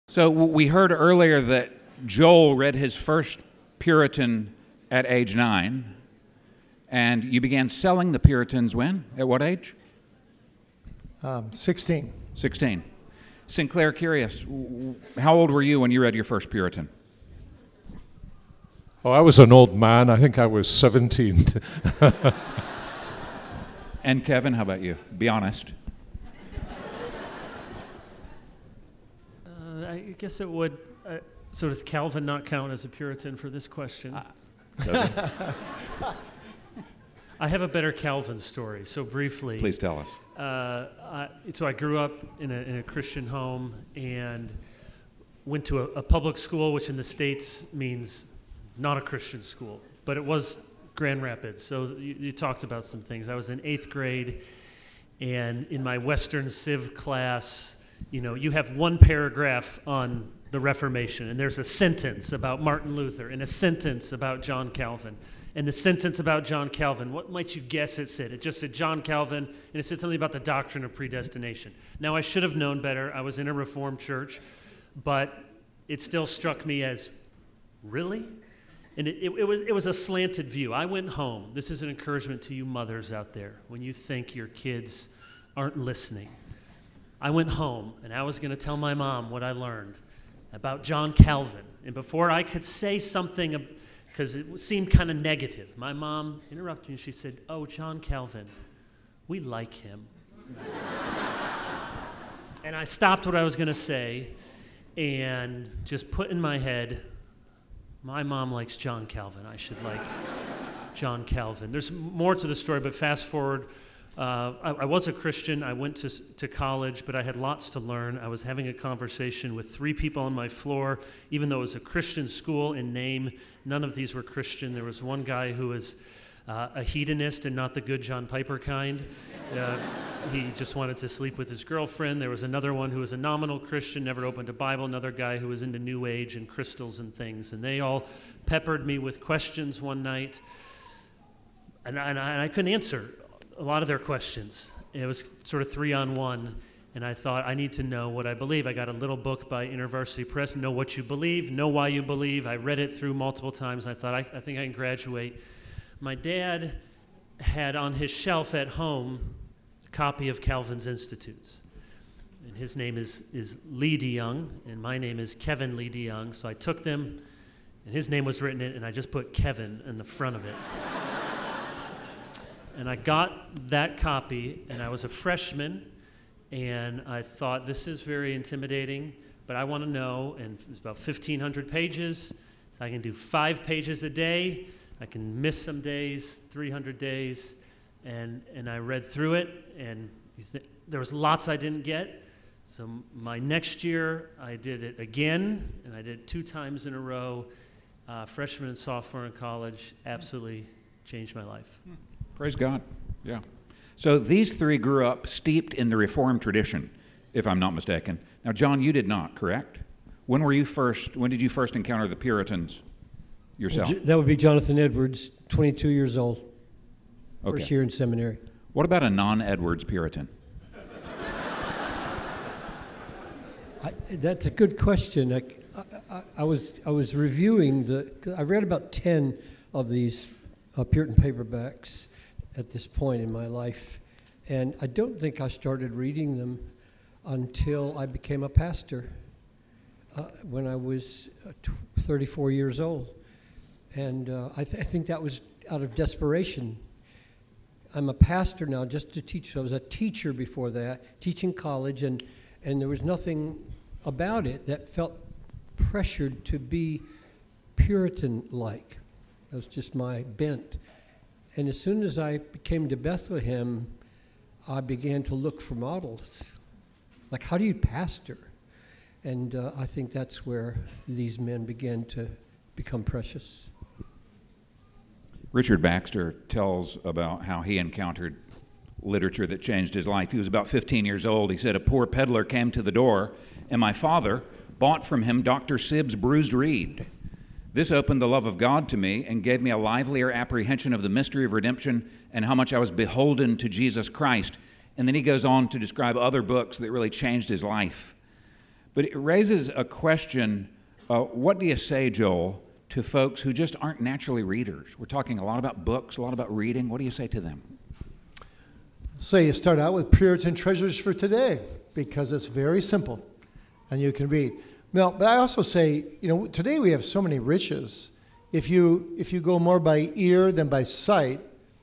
So we heard earlier that Joel read his first Puritan at age 9, and you began selling the Puritans when? At what age? 16. 16. Sinclair, curious, how old were you when you read your first Puritan? Oh, I was an old man. I think I was 17. And Kevin, how about you? Be honest. I guess it would. So does Calvin not count as a Puritan for this question? I have a better Calvin story, so briefly. Please tell us. So I grew up in a Christian home and went to a public school, which in the States means not a Christian school, but it was Grand Rapids. So you talked about some things. I was in 8th grade, and in my Western Civ class, you have one paragraph on the Reformation, and there's a sentence about Martin Luther, and a sentence about John Calvin. And the sentence about John Calvin, what might you guess it said? It just said John Calvin, and it said something about the doctrine of predestination. Now, I should have known better. I was in a Reformed church, but it still struck me as, really? And it was a slanted view. I went home. This is an encouragement to you mothers out there when you think your kids aren't listening. I went home, and I was going to tell my mom what I learned about John Calvin. And before I could say something, because it seemed kind of negative, my mom interrupted me, and she said, "Oh, John Calvin, we like him." And I stopped what I was going to say and just put in my head, my mom likes John Calvin. I should like John Calvin. There's more to the story, but fast forward. I was a Christian. I went to college, but I had lots to learn. I was having a conversation with 3 people on my floor, even though it was a Christian school in name. None of these were Christian. There was one guy who was a hedonist and not the good John Piper kind. He just wanted to sleep with his girlfriend. There was another one who was a nominal Christian, never opened a Bible. Another guy who was into New Age and crystals and things. And they all peppered me with questions one night, and I couldn't answer a lot of their questions. It was sort of 3-on-1, and I thought, I need to know what I believe. I got a little book by InterVarsity Press, Know What You Believe, Know Why You Believe. I read it through multiple times, and I thought, I think I can graduate. My dad had on his shelf at home a copy of Calvin's Institutes, and his name is Lee DeYoung, and my name is Kevin Lee DeYoung, so I took them, and his name was written in it, and I just put Kevin in the front of it. And I got that copy, and I was a freshman, and I thought, this is very intimidating, but I want to know, and it's about 1,500 pages, so I can do 5 pages a day. I can miss some days, 300 days, and I read through it, and there was lots I didn't get. So my next year, I did it again, and I did it 2 times in a row. Freshman and sophomore in college, absolutely changed my life. Praise God. Yeah. So these 3 grew up steeped in the Reformed tradition, if I'm not mistaken. Now, John, you did not, correct? When did you first encounter the Puritans yourself? That would be Jonathan Edwards, 22 years old, Okay. first year in seminary. What about a non-Edwards Puritan? That's a good question. I was reviewing I read about 10 of these Puritan paperbacks at this point in my life, and I don't think I started reading them until I became a pastor when I was 34 years old, and I think that was out of desperation. I'm a pastor now just to teach. I was a teacher before that, teaching college, and there was nothing about it that felt pressured to be Puritan-like. That was just my bent. And as soon as I came to Bethlehem, I began to look for models. Like, how do you pastor? And I think that's where these men began to become precious. Richard Baxter tells about how he encountered literature that changed his life. He was about 15 years old. He said, "A poor peddler came to the door, and my father bought from him Dr. Sibb's Bruised Reed. This opened the love of God to me and gave me a livelier apprehension of the mystery of redemption and how much I was beholden to Jesus Christ." And then he goes on to describe other books that really changed his life. But it raises a question, what do you say, Joel, to folks who just aren't naturally readers? We're talking a lot about books, a lot about reading. What do you say to them? So you start out with Puritan Treasures for Today, because it's very simple and you can read. Now, but I also say, today we have so many riches. If you go more by ear than by sight,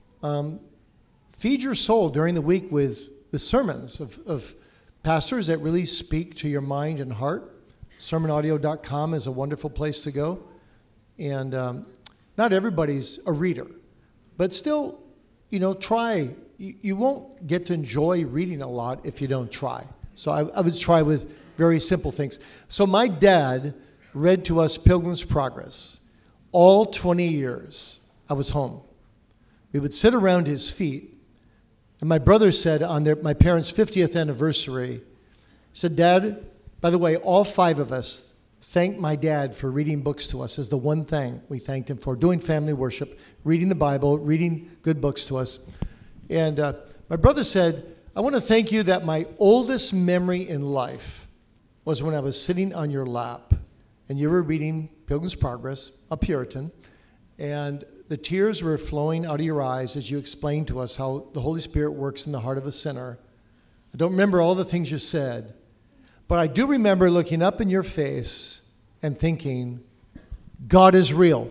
feed your soul during the week with sermons of pastors that really speak to your mind and heart. Sermonaudio.com is a wonderful place to go. And not everybody's a reader, but still, try. You won't get to enjoy reading a lot if you don't try. So I would try with very simple things. So my dad read to us Pilgrim's Progress. All 20 years I was home. We would sit around his feet. And my brother said on my parents' 50th anniversary, said, Dad, by the way, all 5 of us thanked my dad for reading books to us as the one thing we thanked him for, doing family worship, reading the Bible, reading good books to us. And my brother said, I want to thank you that my oldest memory in life was when I was sitting on your lap and you were reading Pilgrim's Progress, a Puritan, and the tears were flowing out of your eyes as you explained to us how the Holy Spirit works in the heart of a sinner. I don't remember all the things you said, but I do remember looking up in your face and thinking, God is real.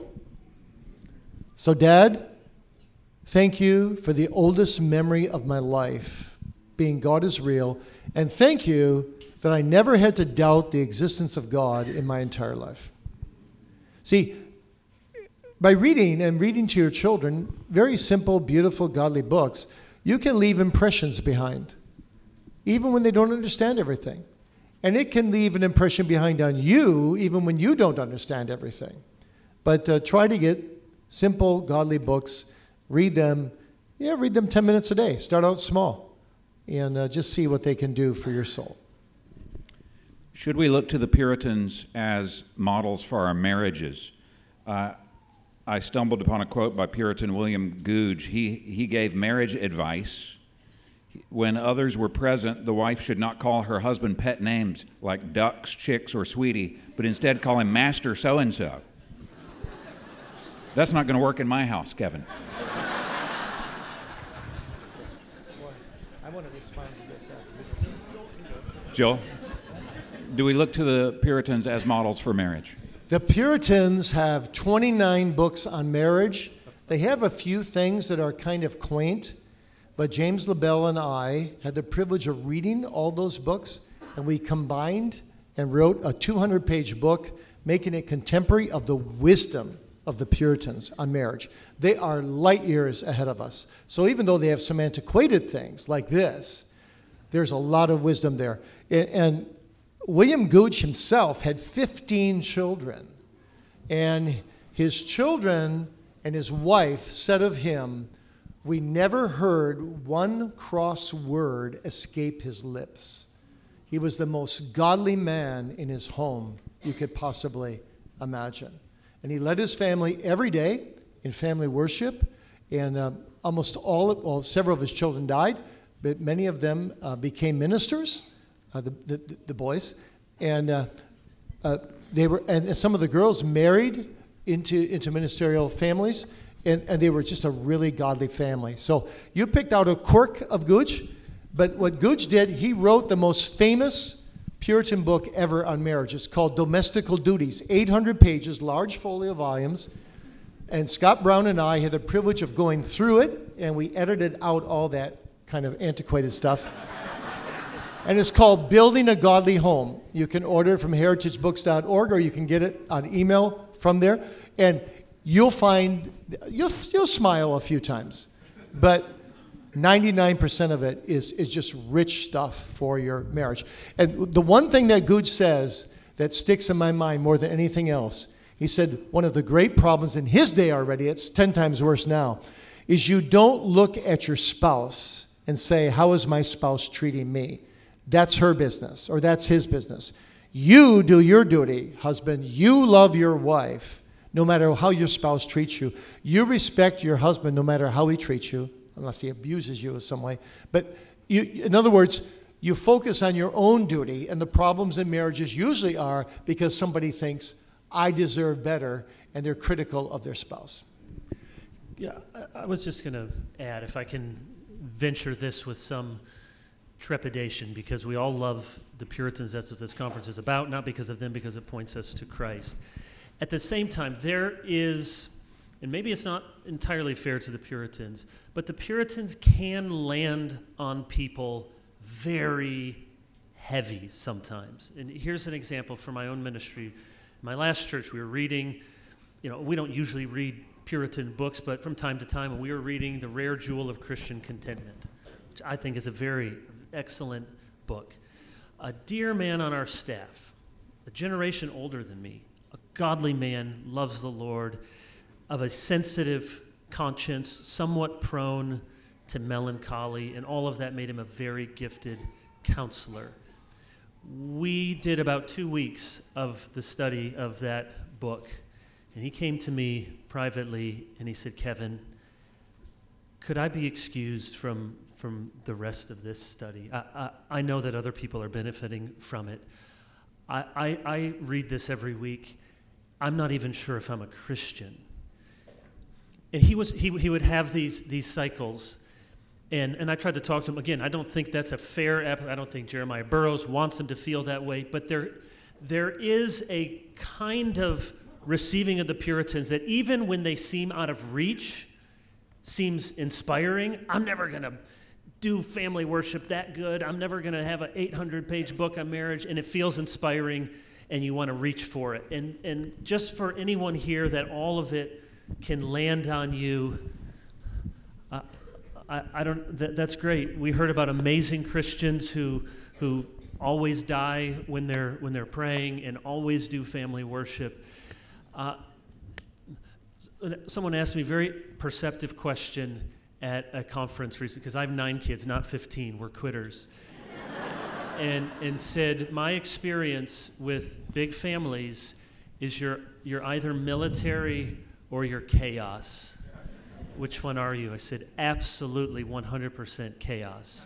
So, Dad, thank you for the oldest memory of my life, being God is real, and thank you that I never had to doubt the existence of God in my entire life. See, by reading to your children very simple, beautiful, godly books, you can leave impressions behind, even when they don't understand everything. And it can leave an impression behind on you, even when you don't understand everything. But try to get simple, godly books. Read them 10 minutes a day. Start out small and just see what they can do for your soul. Should we look to the Puritans as models for our marriages? I stumbled upon a quote by Puritan William Gouge. He gave marriage advice. When others were present, the wife should not call her husband pet names like ducks, chicks, or sweetie, but instead call him Master So-and-so. That's not going to work in my house, Kevin. I want to respond to this. Joel, do we look to the Puritans as models for marriage? The Puritans have 29 books on marriage. They have a few things that are kind of quaint, but James LaBelle and I had the privilege of reading all those books, and we combined and wrote a 200-page book, making it contemporary of the wisdom of the Puritans on marriage. They are light years ahead of us. So even though they have some antiquated things like this, there's a lot of wisdom there. And William Gouge himself had 15 children, and his children and his wife said of him, we never heard one cross word escape his lips. He was the most godly man in his home you could possibly imagine. And he led his family every day in family worship, and several of his children died, but many of them became ministers. The boys, and some of the girls married into ministerial families, and they were just a really godly family. So you picked out a quirk of Gouge, but what Gouge did, he wrote the most famous Puritan book ever on marriage. It's called Domestical Duties, 800 pages, large folio volumes, and Scott Brown and I had the privilege of going through it, and we edited out all that kind of antiquated stuff. And it's called Building a Godly Home. You can order it from heritagebooks.org, or you can get it on email from there. And you'll smile a few times. But 99% of it is just rich stuff for your marriage. And the one thing that Gouge says that sticks in my mind more than anything else, he said one of the great problems in his day already, it's 10 times worse now, is you don't look at your spouse and say, how is my spouse treating me? That's her business, or that's his business. You do your duty, husband. You love your wife, no matter how your spouse treats you. You respect your husband, no matter how he treats you, unless he abuses you in some way. But in other words, You focus on your own duty, and the problems in marriages usually are because somebody thinks, I deserve better, and they're critical of their spouse. Yeah, I was just going to add, if I can venture this with some trepidation, because we all love the Puritans. That's what this conference is about, not because of them, because it points us to Christ. At the same time, there is, and maybe it's not entirely fair to the Puritans, but the Puritans can land on people very heavy sometimes. And here's an example from my own ministry. In my last church, we were reading, we don't usually read Puritan books, but from time to time, we were reading The Rare Jewel of Christian Contentment, which I think is a very excellent book. A dear man on our staff, a generation older than me, a godly man, loves the Lord, of a sensitive conscience, somewhat prone to melancholy, and all of that made him a very gifted counselor. We did about 2 weeks of the study of that book, and he came to me privately and he said, Kevin, could I be excused from the rest of this study? I know that other people are benefiting from it. I read this every week. I'm not even sure if I'm a Christian. And he would have these cycles, and I tried to talk to him. Again, I don't think that's a fair I don't think Jeremiah Burroughs wants him to feel that way, but there is a kind of receiving of the Puritans that even when they seem out of reach, seems inspiring. I'm never going to do family worship that good. I'm never going to have an 800-page book on marriage, and it feels inspiring, and you want to reach for it. And just for anyone here that all of it can land on you, that's great. We heard about amazing Christians who always die when they're praying and always do family worship. Someone asked me a very perceptive question at a conference recently, because I have 9 kids, not 15. We're quitters. and said, my experience with big families is you're either military or you're chaos. Which one are you? I said, absolutely 100% chaos.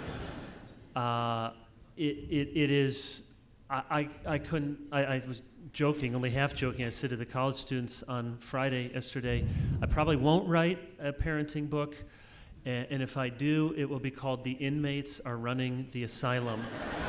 It is, I was joking, only half joking. I said to the college students on yesterday, I probably won't write a parenting book, and if I do, it will be called The Inmates Are Running the Asylum.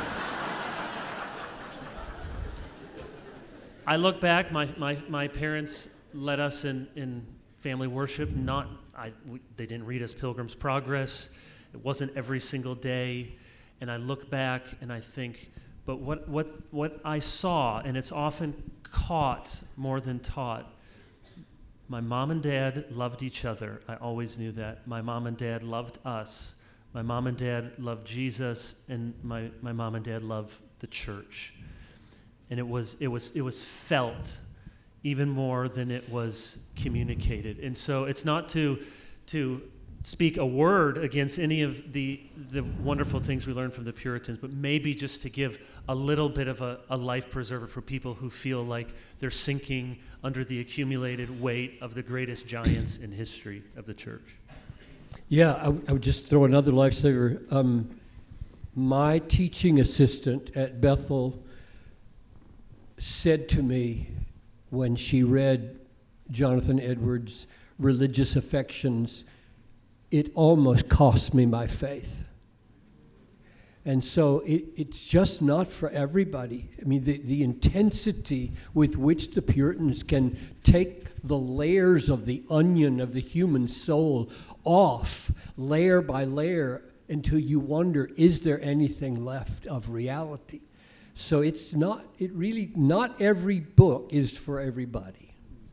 I look back, my parents led us in family worship. They didn't read us Pilgrim's Progress. It wasn't every single day. And I look back and I think, but what I saw, and it's often caught more than taught, my mom and dad loved each other. I always knew that. My mom and dad loved us. My mom and dad loved Jesus, and my mom and dad loved the church. And it was felt even more than it was communicated. And so it's not to speak a word against any of the wonderful things we learned from the Puritans, but maybe just to give a little bit of a life preserver for people who feel like they're sinking under the accumulated weight of the greatest giants in history of the church. Yeah, I would just throw another lifesaver. My teaching assistant at Bethel said to me when she read Jonathan Edwards' Religious Affections, it almost cost me my faith. And so it's just not for everybody. I mean, the intensity with which the Puritans can take the layers of the onion of the human soul off, layer by layer, until you wonder, is there anything left of reality? So not every book is for everybody.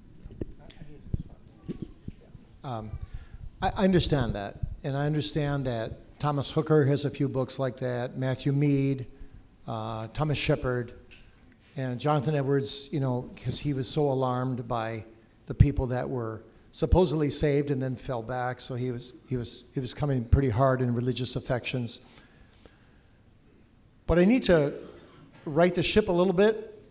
I understand that, and I understand that Thomas Hooker has a few books like that, Matthew Mead, Thomas Shepard, and Jonathan Edwards, because he was so alarmed by the people that were supposedly saved and then fell back, so he was coming pretty hard in Religious Affections. But I need to right the ship a little bit.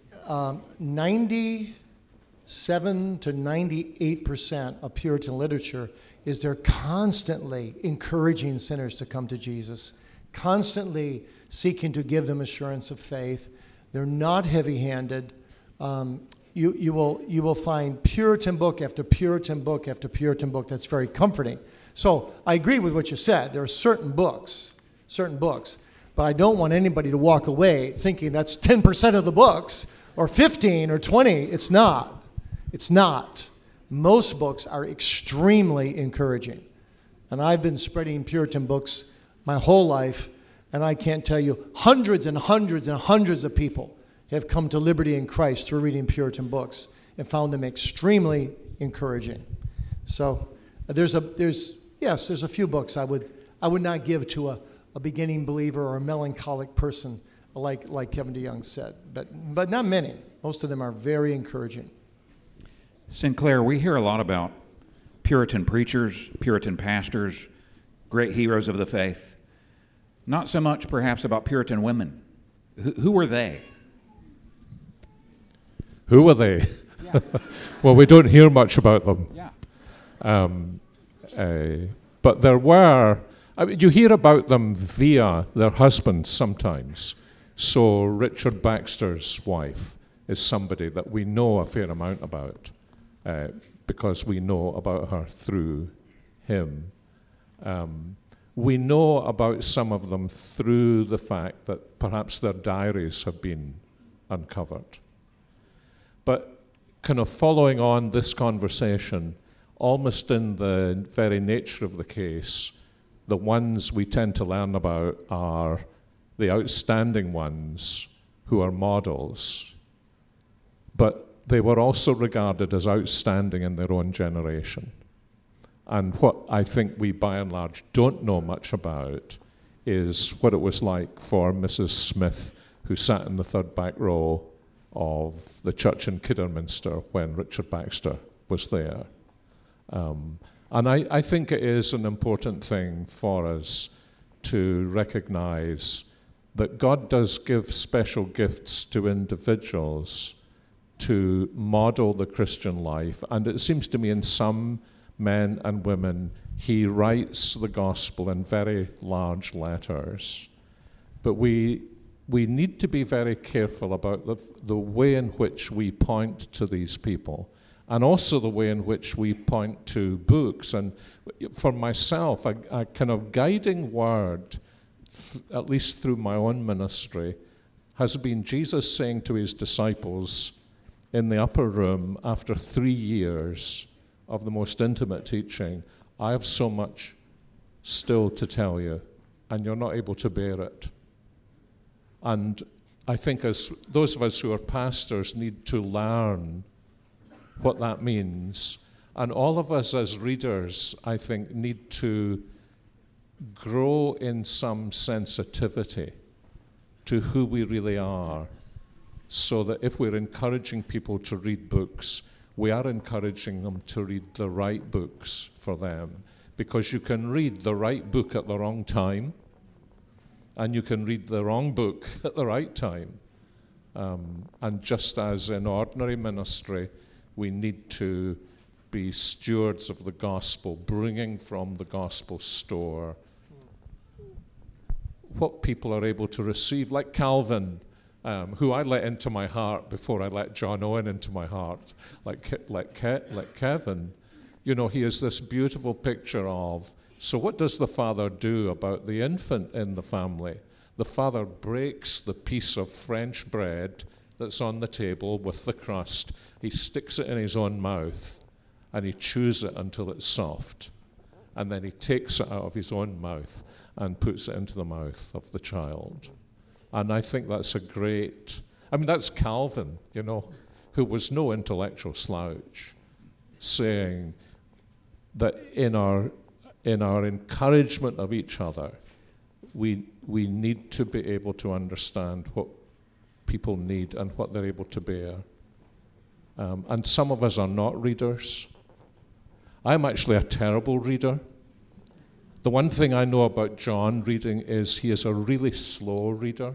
97 to 98% of Puritan literature is they're constantly encouraging sinners to come to Jesus, constantly seeking to give them assurance of faith. They're not heavy-handed. You will find Puritan book after Puritan book after Puritan book that's very comforting. So I agree with what you said. There are certain books, but I don't want anybody to walk away thinking that's 10% of the books or 15 or 20. It's not. It's not. Most books are extremely encouraging. And I've been spreading Puritan books my whole life, and I can't tell you, hundreds and hundreds and hundreds of people have come to liberty in Christ through reading Puritan books and found them extremely encouraging. So there's a few books I would not give to a beginning believer or a melancholic person like Kevin DeYoung said, but not many. Most of them are very encouraging. Sinclair, we hear a lot about Puritan preachers, Puritan pastors, great heroes of the faith. Not so much perhaps about Puritan women. Who were they? Who were they? Yeah. Well, we don't hear much about them. Yeah. But there were, you hear about them via their husbands sometimes. So Richard Baxter's wife is somebody that we know a fair amount about because we know about her through him. We know about some of them through the fact that perhaps their diaries have been uncovered. But kind of following on this conversation, almost in the very nature of the case, the ones we tend to learn about are the outstanding ones who are models, but they were also regarded as outstanding in their own generation. And what I think we by and large don't know much about is what it was like for Mrs. Smith, who sat in the third back row of the church in Kidderminster when Richard Baxter was there. And I think it is an important thing for us to recognize that God does give special gifts to individuals to model the Christian life. And it seems to me in some men and women, he writes the gospel in very large letters. But we need to be very careful about the way in which we point to these people, and also the way in which we point to books. And for myself, a kind of guiding word, at least through my own ministry, has been Jesus saying to his disciples in the upper room after 3 years of the most intimate teaching, I have so much still to tell you, and you're not able to bear it. And I think as those of us who are pastors need to learn what that means. And all of us as readers, I think, need to grow in some sensitivity to who we really are, so that if we're encouraging people to read books, we are encouraging them to read the right books for them. Because you can read the right book at the wrong time, and you can read the wrong book at the right time. And just as in ordinary ministry, we need to be stewards of the gospel, bringing from the gospel store what people are able to receive, like Calvin, who I let into my heart before I let John Owen into my heart, like Kevin. You know, he is this beautiful picture of, so what does the father do about the infant in the family? The father breaks the piece of French bread that's on the table with the crust. He sticks it in his own mouth, and he chews it until it's soft. And then he takes it out of his own mouth and puts it into the mouth of the child. And I think that's that's Calvin, you know, who was no intellectual slouch, saying that in our encouragement of each other, we need to be able to understand what people need and what they're able to bear. And some of us are not readers. I'm actually a terrible reader. The one thing I know about John reading is he is a really slow reader.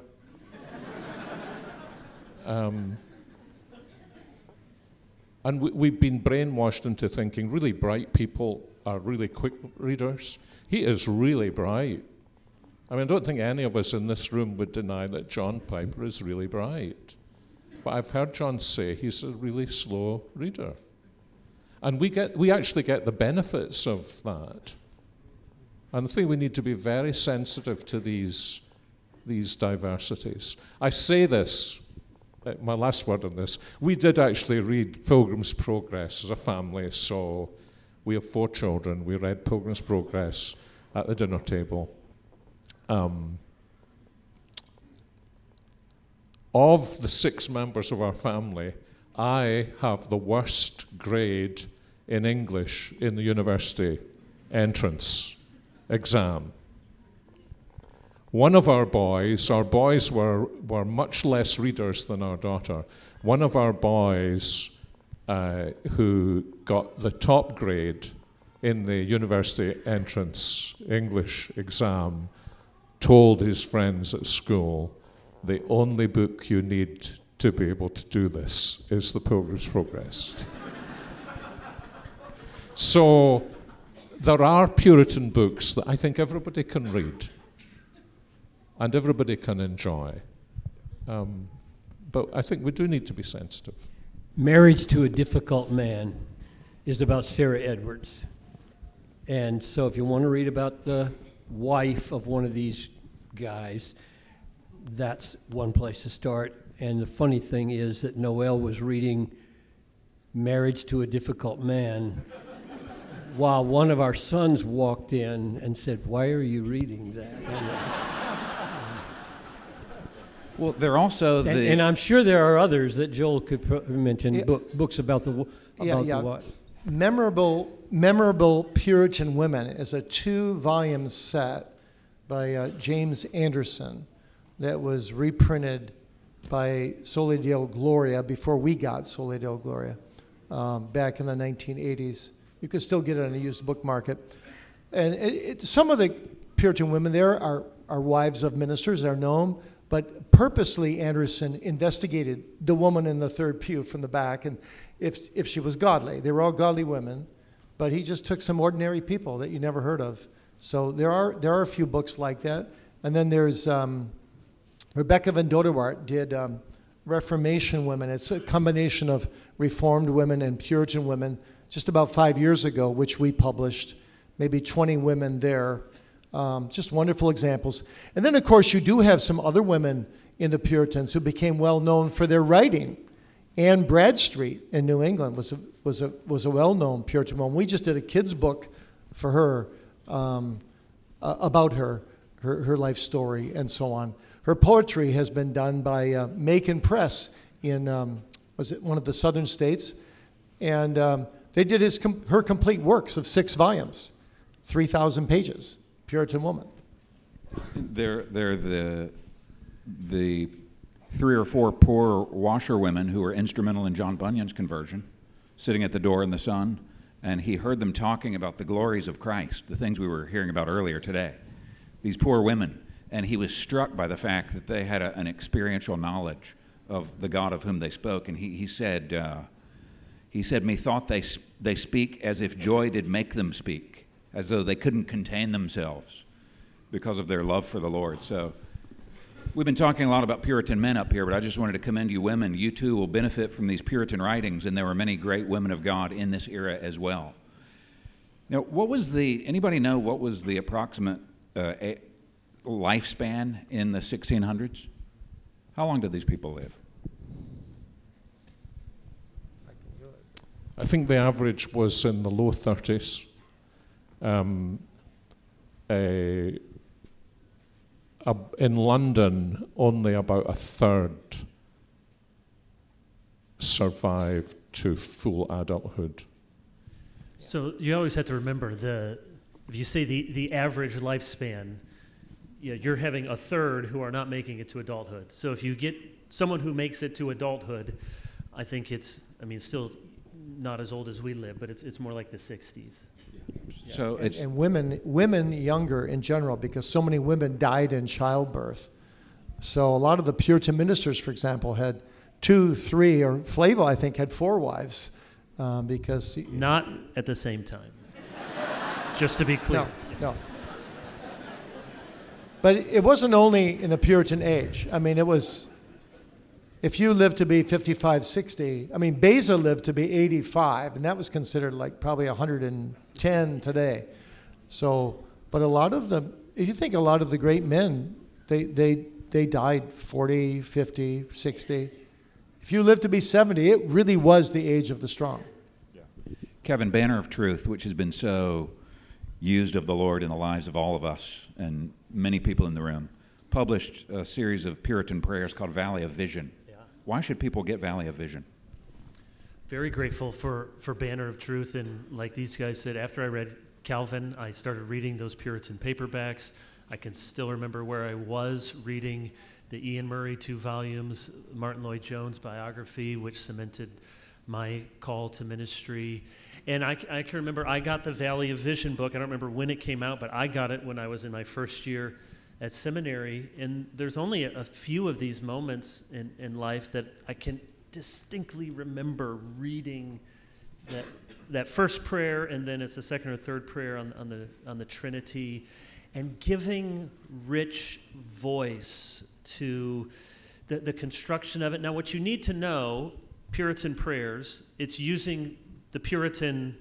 And we've been brainwashed into thinking really bright people are really quick readers. He is really bright. I mean, I don't think any of us in this room would deny that John Piper is really bright. But I've heard John say he's a really slow reader. And we actually get the benefits of that. And I think we need to be very sensitive to these diversities. I say this, my last word on this, we did actually read Pilgrim's Progress as a family, so we have 4 children. We read Pilgrim's Progress at the dinner table. Of the 6 members of our family, I have the worst grade in English in the university entrance exam. One of our boys were much less readers than our daughter. One of our boys who got the top grade in the university entrance English exam told his friends at school, the only book you need to be able to do this is the Pilgrim's Progress. So there are Puritan books that I think everybody can read and everybody can enjoy. But I think we do need to be sensitive. Marriage to a Difficult Man is about Sarah Edwards. And so if you want to read about the wife of one of these guys, that's one place to start. And the funny thing is that Noel was reading Marriage to a Difficult Man while one of our sons walked in and said, "Why are you reading that?" Well, they're also and I'm sure there are others that Joel could mention, books about the wife. Memorable Puritan Women is a 2-volume set by James Anderson that was reprinted by Soli Deo Gloria before we got Soli Deo Gloria back in the 1980s. You can still get it on a used book market. And some of the Puritan women there are wives of ministers, they're known, but purposely Anderson investigated the woman in the third pew from the back and if she was godly. They were all godly women, but he just took some ordinary people that you never heard of. So there are a few books like that. And then there's Rebecca van Dodewart did Reformation Women. It's a combination of Reformed women and Puritan women just about 5 years ago, which we published, maybe 20 women there. Just wonderful examples. And then, of course, you do have some other women in the Puritans who became well known for their writing. Anne Bradstreet in New England was a well-known Puritan woman. We just did a kid's book for her about her life story and so on. Her poetry has been done by Macon Press in was it one of the southern states, and they did her complete works of 6 volumes, 3,000 pages. Puritan woman. They're the 3 or 4 poor washerwomen who were instrumental in John Bunyan's conversion, sitting at the door in the sun, and he heard them talking about the glories of Christ, the things we were hearing about earlier today. These poor women, and he was struck by the fact that they had an experiential knowledge of the God of whom they spoke, and he said, "Methought they speak as if joy did make them speak, as though they couldn't contain themselves because of their love for the Lord." So we've been talking a lot about Puritan men up here, but I just wanted to commend you women. You too will benefit from these Puritan writings, and there were many great women of God in this era as well. Now, anybody know what was the approximate lifespan in the 1600s? How long did these people live? I think the average was in the low 30s. In London, only about a third survived to full adulthood. So you always have to remember if you say the average lifespan, you're having a third who are not making it to adulthood. So if you get someone who makes it to adulthood, I think it's still not as old as we live, but it's more like the 60s. So and women younger in general, because so many women died in childbirth. So a lot of the Puritan ministers, for example, had 2, 3, or Flavel, I think, had 4 wives, because not at the same time. Just to be clear. No. But it wasn't only in the Puritan age. I mean, it was, if you lived to be 55, 60, I mean, Beza lived to be 85, and that was considered like probably 110 today. So, but a lot of them, if you think a lot of the great men, they died 40, 50, 60. If you lived to be 70, it really was the age of the strong. Kevin, Banner of Truth, which has been so used of the Lord in the lives of all of us and many people in the room, published a series of Puritan prayers called Valley of Vision. Yeah. Why should people get Valley of Vision? Very grateful for Banner of Truth. And like these guys said, after I read Calvin, I started reading those Puritan paperbacks. I can still remember where I was reading the Ian Murray 2 volumes, Martin Lloyd-Jones biography, which cemented my call to ministry. And I can remember I got the Valley of Vision book. I don't remember when it came out, but I got it when I was in my first year at seminary. And there's only a few of these moments in life that I can distinctly remember reading that first prayer, and then it's the second or third prayer on the Trinity, and giving rich voice to the construction of it. Now, what you need to know, Puritan prayers, it's using the Puritan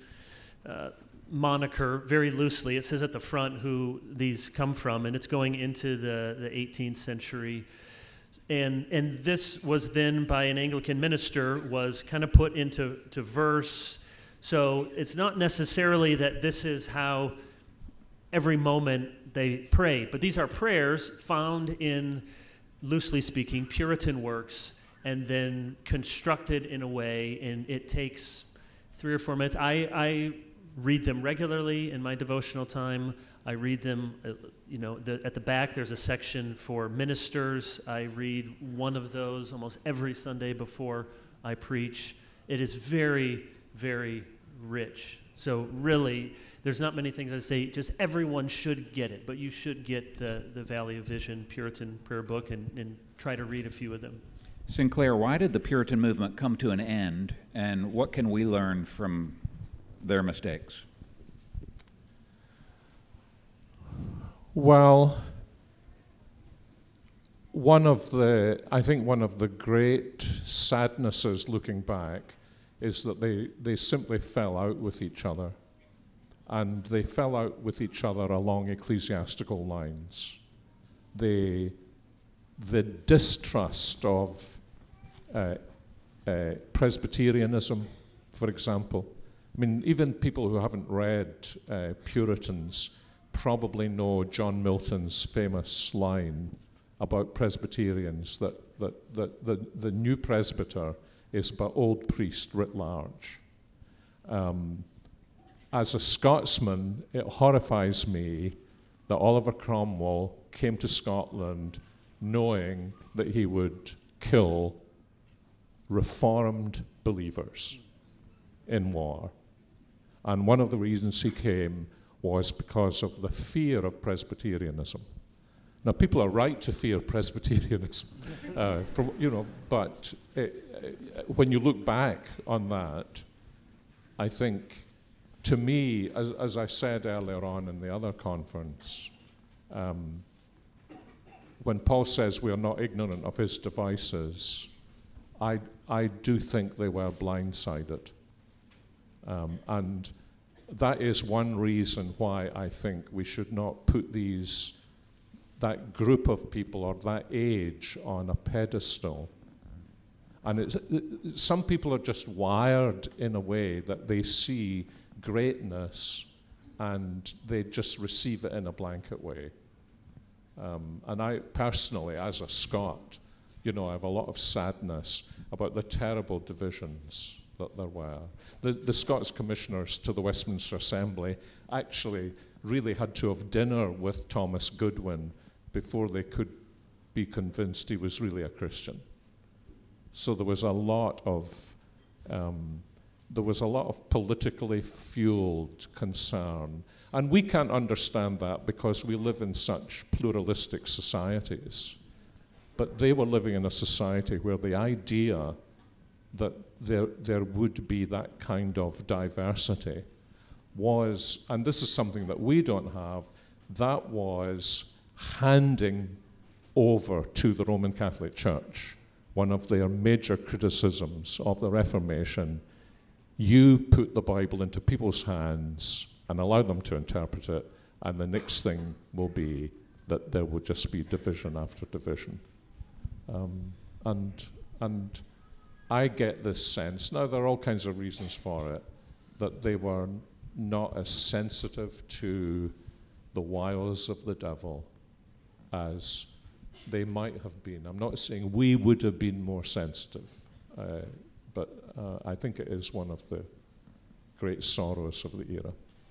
moniker very loosely. It says at the front who these come from, and it's going into the 18th century. And this was then, by an Anglican minister, was kind of put into verse. So it's not necessarily that this is how every moment they pray, but these are prayers found in, loosely speaking, Puritan works, and then constructed in a way, and it takes 3 or 4 minutes. I read them regularly in my devotional time. I read them, at the back there's a section for ministers. I read one of those almost every Sunday before I preach. It is very, very rich. So really, there's not many things I say, just everyone should get it, but you should get the Valley of Vision Puritan prayer book and try to read a few of them. Sinclair, why did the Puritan movement come to an end, and what can we learn from their mistakes? Well, I think one of the great sadnesses looking back is that they simply fell out with each other. And they fell out with each other along ecclesiastical lines. The distrust of Presbyterianism, for example. I mean, even people who haven't read Puritans probably know John Milton's famous line about Presbyterians, that the new presbyter is but old priest writ large. As a Scotsman, it horrifies me that Oliver Cromwell came to Scotland knowing that he would kill Reformed believers in war. And one of the reasons he came was because of the fear of Presbyterianism. Now, people are right to fear Presbyterianism, but when you look back on that, I think, to me, as I said earlier on in the other conference, when Paul says we are not ignorant of his devices, I do think they were blindsided. And that is one reason why I think we should not put that group of people or that age on a pedestal. And some people are just wired in a way that they see greatness and they just receive it in a blanket way. And I personally, as a Scot, I have a lot of sadness about the terrible divisions that there were. The Scots commissioners to the Westminster Assembly actually really had to have dinner with Thomas Goodwin before they could be convinced he was really a Christian. So there was a lot of politically fueled concern. And we can't understand that because we live in such pluralistic societies. But they were living in a society where the idea that there would be that kind of diversity was, and this is something that we don't have, that was handing over to the Roman Catholic Church one of their major criticisms of the Reformation. You put the Bible into people's hands and allow them to interpret it, and the next thing will be that there will just be division after division. And I get this sense, now there are all kinds of reasons for it, that they were not as sensitive to the wiles of the devil as they might have been. I'm not saying we would have been more sensitive, but I think it is one of the great sorrows of the era.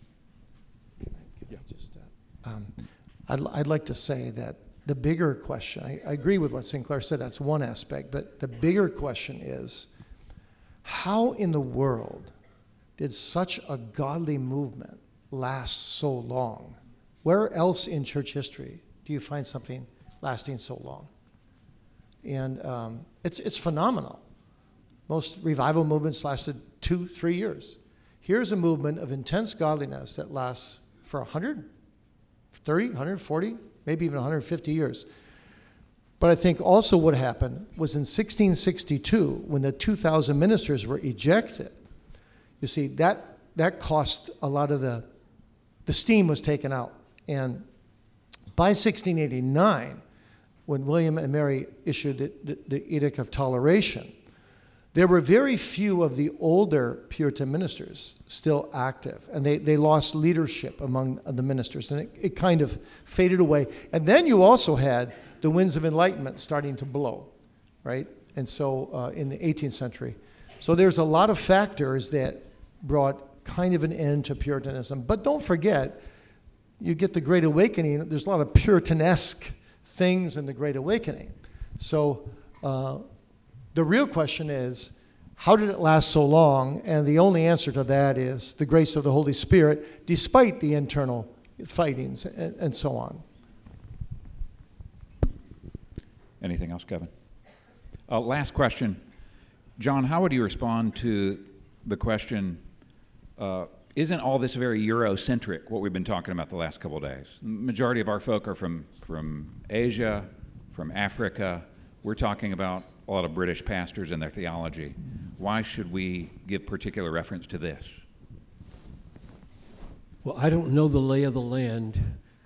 I'd like to say that the bigger question, I agree with what Sinclair said, that's one aspect, but the bigger question is, how in the world did such a godly movement last so long? Where else in church history do you find something lasting so long? And it's phenomenal. Most revival movements lasted 2-3 years. Here's a movement of intense godliness that lasts for 130, 140, maybe even 150 years. But I think also what happened was in 1662, when the 2,000 ministers were ejected, you see, that cost a lot of the steam was taken out. And by 1689, when William and Mary issued the Edict of Toleration, there were very few of the older Puritan ministers still active, and they lost leadership among the ministers, and it kind of faded away. And then you also had the winds of enlightenment starting to blow, right? And so in the 18th century. So there's a lot of factors that brought kind of an end to Puritanism. But don't forget, you get the Great Awakening, there's a lot of Puritanesque things in the Great Awakening. So the real question is, how did it last so long? And the only answer to that is the grace of the Holy Spirit, despite the internal fightings and so on. Anything else, Kevin? Last question. John, how would you respond to the question, isn't all this very Eurocentric, what we've been talking about the last couple of days? The majority of our folk are from Asia, from Africa. We're talking about a lot of British pastors and their theology. Why should we give particular reference to this? Well, I don't know the lay of the land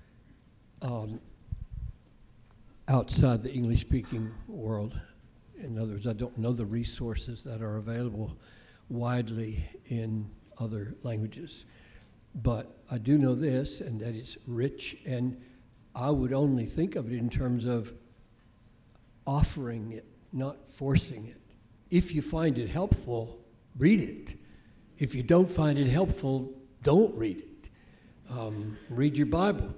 outside the English-speaking world. In other words, I don't know the resources that are available widely in other languages. But I do know this, and that it's rich, and I would only think of it in terms of offering it, not forcing it. If you find it helpful, read it. If you don't find it helpful, don't read it. Read your Bible.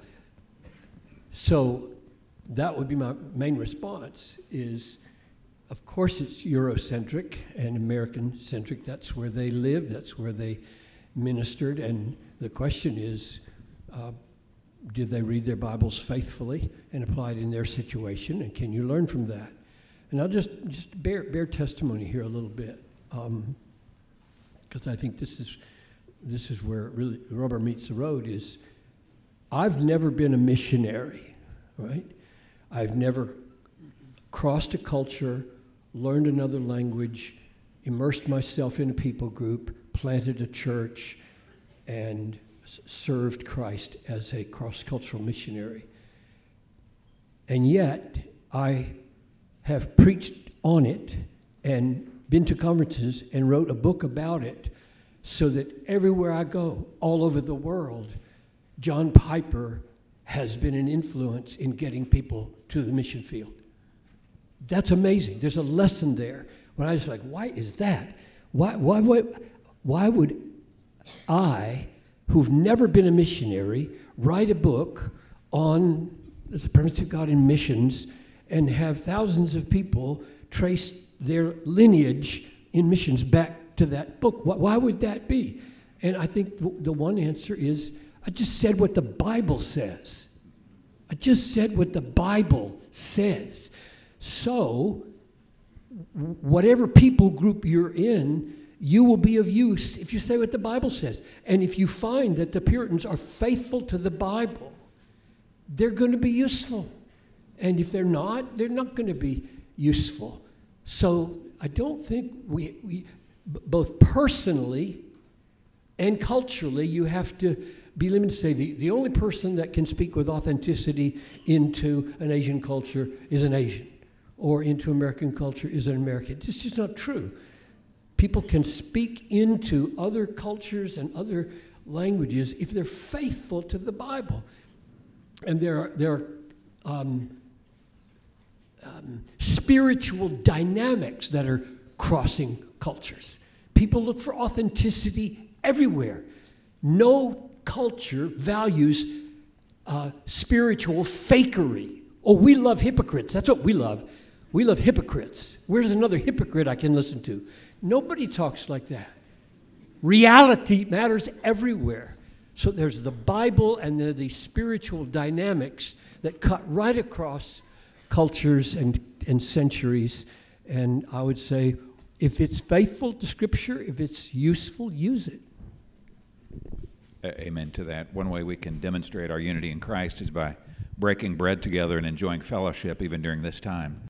So that would be my main response is, of course it's Eurocentric and American-centric. That's where they lived. That's where they ministered. And the question is, did they read their Bibles faithfully and apply it in their situation? And can you learn from that? And I'll just bear testimony here a little bit, because I think this is where really the rubber meets the road. Is I've never been a missionary, right? I've never crossed a culture, learned another language, immersed myself in a people group, planted a church, and served Christ as a cross-cultural missionary. And yet, I have preached on it and been to conferences and wrote a book about it so that everywhere I go, all over the world, John Piper has been an influence in getting people to the mission field. That's amazing. There's a lesson there. When I was like, why is that? Why would I, who've never been a missionary, write a book on the supremacy of God in missions and have thousands of people trace their lineage in missions back to that book? Why would that be? And I think the one answer is, I just said what the Bible says. I just said what the Bible says. So, whatever people group you're in, you will be of use if you say what the Bible says. And if you find that the Puritans are faithful to the Bible, they're going to be useful. And if they're not going to be useful. So I don't think we both personally and culturally, you have to be limited to say the only person that can speak with authenticity into an Asian culture is an Asian, or into American culture is an American. It's just not true. People can speak into other cultures and other languages if they're faithful to the Bible. And there are spiritual dynamics that are crossing cultures. People look for authenticity everywhere. No culture values spiritual fakery. Oh, we love hypocrites. That's what we love. We love hypocrites. Where's another hypocrite I can listen to? Nobody talks like that. Reality matters everywhere. So there's the Bible and the spiritual dynamics that cut right across cultures and centuries. And I would say, if it's faithful to Scripture, if it's useful, use it. Amen to that. One way we can demonstrate our unity in Christ is by breaking bread together and enjoying fellowship even during this time.